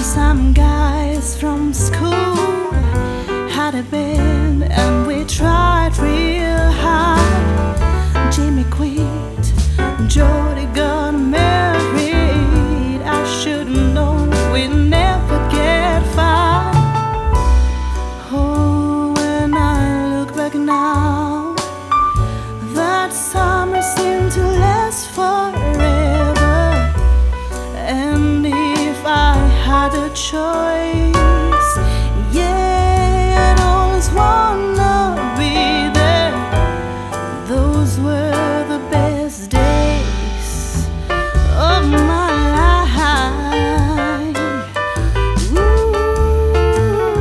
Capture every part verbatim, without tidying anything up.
Some guys from school had a band and we tried real hard. Jimmy quit, Jody got married. I should've known we'd never get far. Oh, when I look back now, that summer seemed to last forever. And if I had a choice, yeah, I'd always wanna be there. Those were the best days of my life. Ooh,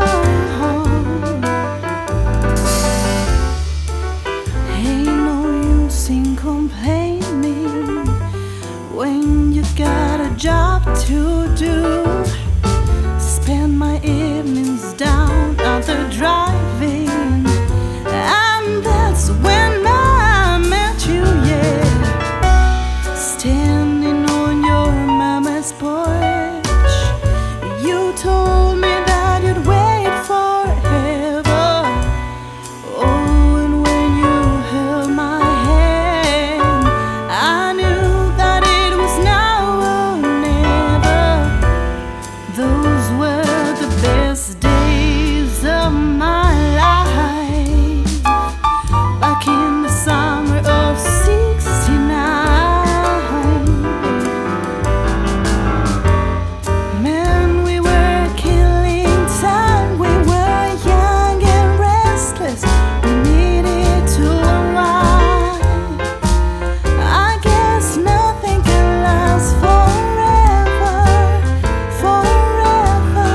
ain't no use in complaining when you got a job to do. Spend my evenings down at the drive-in, and that's when I met you, yeah. Standing on your mama's porch, you told me that you'd wait forever. Oh, and when you held my hand, I knew that it was now or never. Those were the best days of my life, back in the summer of sixty-nine. Man, we were killing time, we were young and restless, we needed to unwind. I guess nothing can last forever, forever.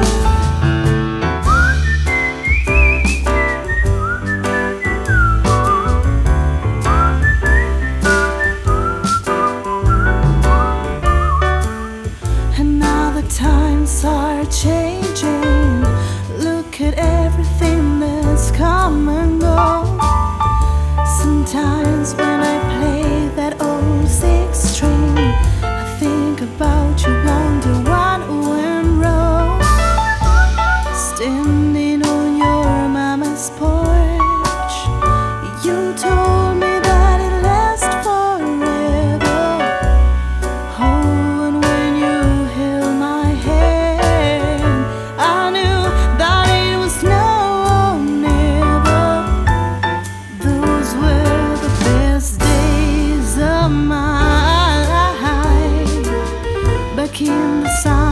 And now the times are changing. Look at everything that's come and go. Sometimes when I play that old six string, I think about you, wonder what went wrong. Standing on your mama's porch, you told me that it lasts forever. Oh, and when you held my hand, I knew that it was now or never. Those were the best days of my life, back in the sun.